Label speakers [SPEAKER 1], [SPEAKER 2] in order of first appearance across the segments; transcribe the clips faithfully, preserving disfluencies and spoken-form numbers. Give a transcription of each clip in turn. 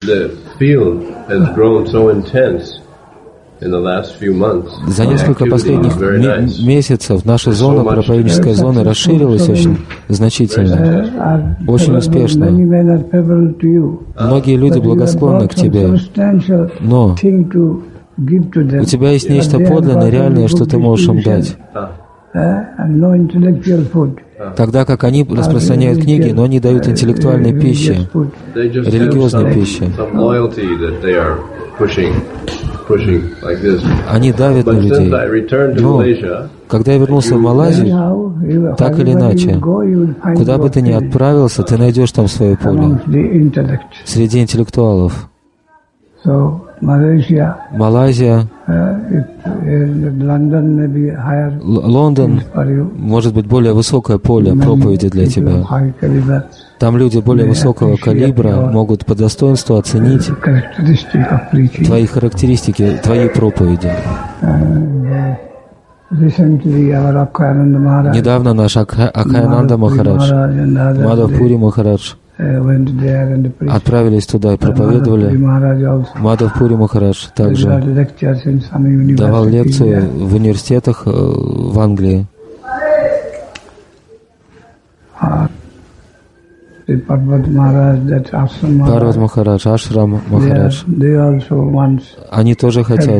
[SPEAKER 1] За несколько последних месяцев наша зона, проповедническая зона, расширилась очень значительно, очень успешно. Многие люди благосклонны к тебе, но у тебя есть нечто подлинное, реальное, что ты можешь им дать. Тогда как они распространяют книги, но они дают интеллектуальной пищи, религиозной пищи. Они давят на людей. Но когда я вернулся в Малайзию, так или иначе, куда бы ты ни отправился, ты найдешь там свое поле среди интеллектуалов. Малайзия, Лондон, может быть, более высокое поле проповеди для тебя. Там люди более высокого калибра могут по достоинству оценить твои характеристики, твои проповеди. Недавно наш Акхаянанда Махарадж, Мадхавпури Махарадж отправились туда и проповедовали. Мадхавпури Махарадж также давал лекцию в университетах в Англии. Парват Махарадж, Ашрам Махарадж, они тоже хотят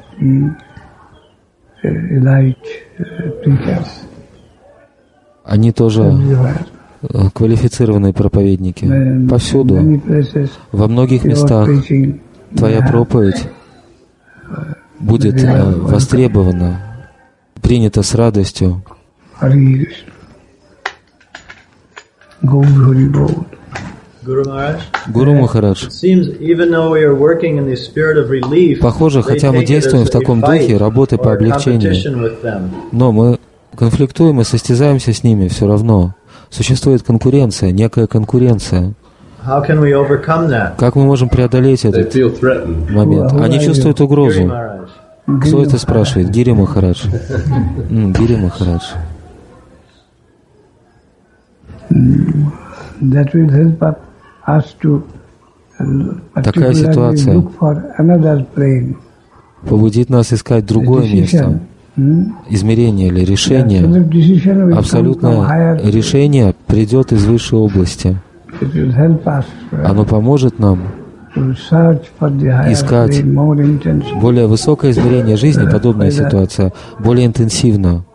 [SPEAKER 1] они тоже квалифицированные проповедники. Повсюду, во многих местах твоя проповедь будет востребована, принята с радостью. Гуру Махарадж, похоже, хотя мы действуем в таком духе работы по облегчению, но мы конфликтуем и состязаемся с ними все равно. Существует конкуренция, некая конкуренция. Как мы можем преодолеть этот момент? Они чувствуют угрозу. Кто это спрашивает? Гири Махарадж. Гири Махарадж. Такая ситуация побудит нас искать другое место, измерение или решение. Абсолютное решение придет из высшей области. Оно поможет нам искать более высокое измерение жизни, подобная ситуация, более интенсивно.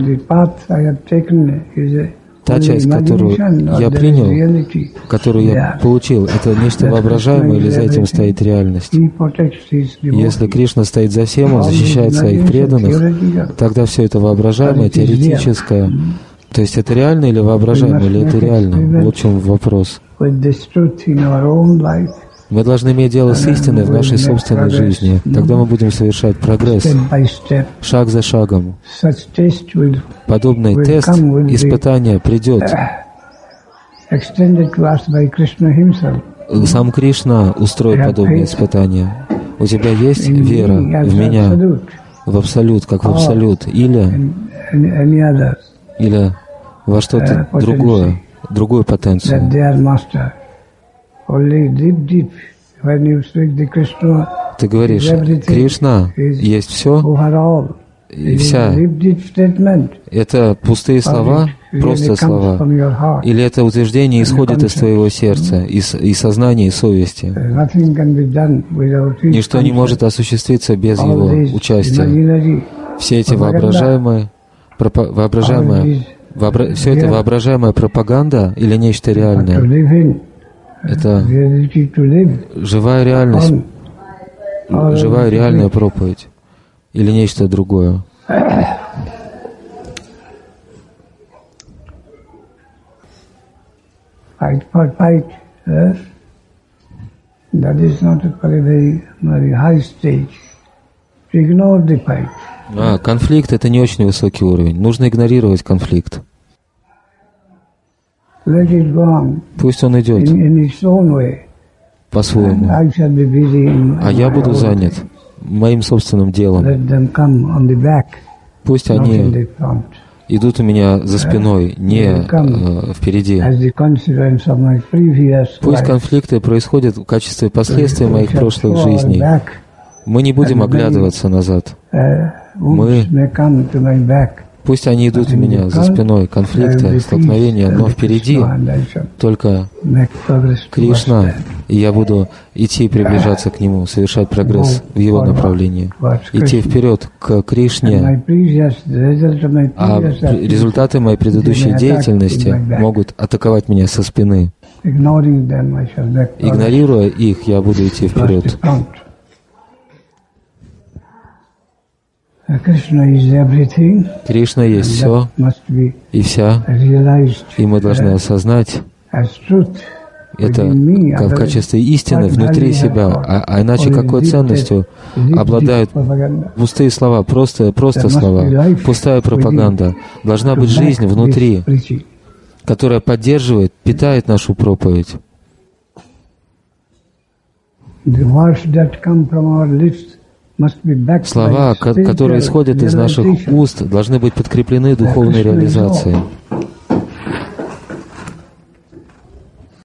[SPEAKER 1] Та часть, которую я принял, которую я получил, это нечто воображаемое или за этим стоит реальность? Если Кришна стоит за всем, Он защищает своих преданных, тогда все это воображаемое, теоретическое. То есть это реально или воображаемо, или это реально? Вот в чем вопрос. Мы должны иметь дело с истиной в нашей собственной жизни. Тогда мы будем совершать прогресс, шаг за шагом. Подобный тест, испытание придет. Сам Кришна устроит подобные испытания. У тебя есть вера в меня, в абсолют, как в абсолют, или, или во что-то другое, другую потенцию. Ты говоришь, Кришна есть все, и вся. Это пустые слова, просто слова? Или это утверждение исходит из твоего сердца, из, из сознания и совести? Ничто не может осуществиться без его участия. Все эти воображаемые, пропа, воображаемые, вообра, все это воображаемая пропаганда или нечто реальное? Это живая реальность, живая реальная проповедь или нечто другое. А, конфликт — это не очень высокий уровень. Нужно игнорировать конфликт. Пусть он идет по-своему, а я буду занят моим собственным делом. Пусть они идут у меня за спиной, не э, впереди. Пусть конфликты происходят в качестве последствия моих прошлых жизней. Мы не будем оглядываться назад. Мы... Пусть они идут у меня за спиной, конфликты, столкновения, но впереди только Кришна, и я буду идти и приближаться к Нему, совершать прогресс в Его направлении, идти вперед к Кришне. А результаты моей предыдущей деятельности могут атаковать меня со спины. Игнорируя их, я буду идти вперед. Кришна есть все и вся, и мы должны осознать это в качестве истины внутри себя, а, а иначе какой ценностью обладают пустые слова, просто, просто слова, пустая пропаганда. Должна быть жизнь внутри, которая поддерживает, питает нашу проповедь. Слова, которые исходят из наших уст, должны быть подкреплены духовной реализацией.